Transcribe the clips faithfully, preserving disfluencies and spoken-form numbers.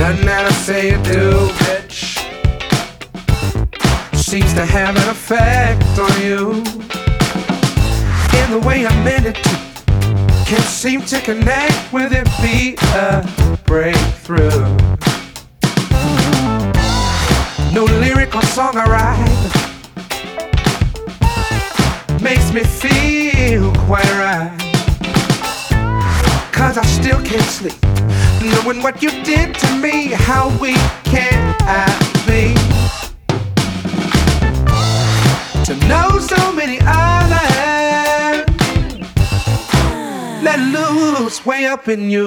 Nothing that I say or do, bitch, seems to have an effect on you. In the way I meant it to, can't seem to connect with it, be a breakthrough. No lyric or song I write makes me feel quite right, 'cause I still can't sleep, knowing what you did to me. How weak can I be to know so many others let loose way up in you?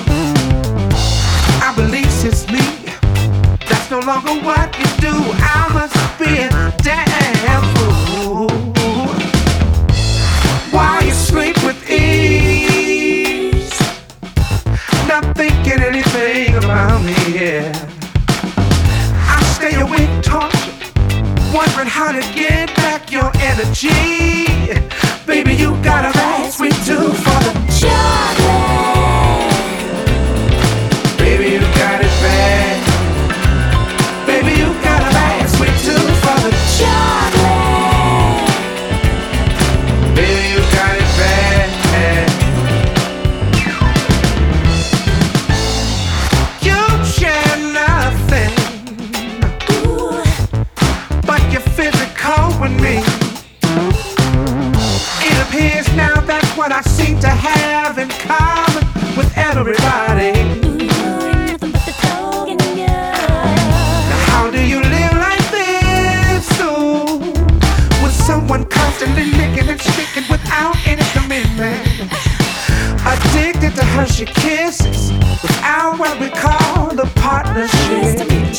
I believe since me, that's no longer what you do. I must be a damn fool. While you sleep with ease, not thinking anything about me, yeah. I stay awake, tortured, wondering how to get back your energy. Baby, you got a bad sweet tooth for the chocolate. Baby, you got it bad. Baby, you got a bad sweet tooth for the chocolate. Baby, you got it bad. You share nothing, ooh, but you're physical with me. It appears now that's what I seem to have in common with everybody. How do you live like this, ooh, with someone constantly licking and sticking without any commitment? Addicted to her, she kisses without what we call the partnership.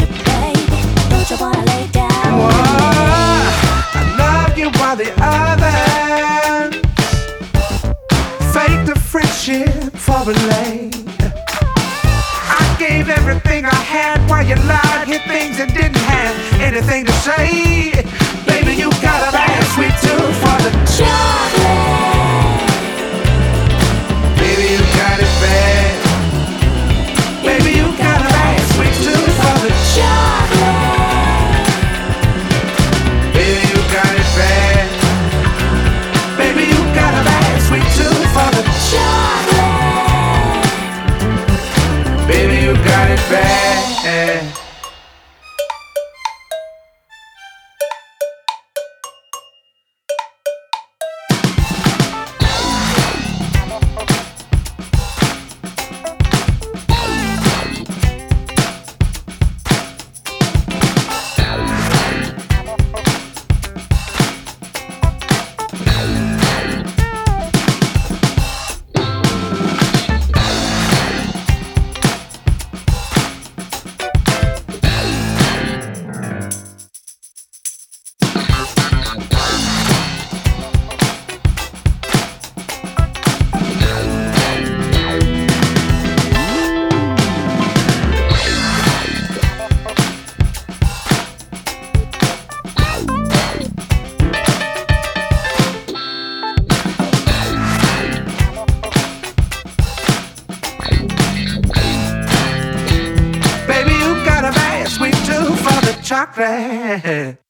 Whoa, I love you while the others fake the friendship for a lane. I gave everything I had while you lied, hid things and didn't have anything to say. Baby, you got a bad sweet tooth for the chocolate. Baby, you got it bad. Baby, you got a bad sweet tooth for the chocolate. Baby, you got it bad. Baby, you got a bad sweet tooth for the chocolate. Baby, you got it bad. Chocolate.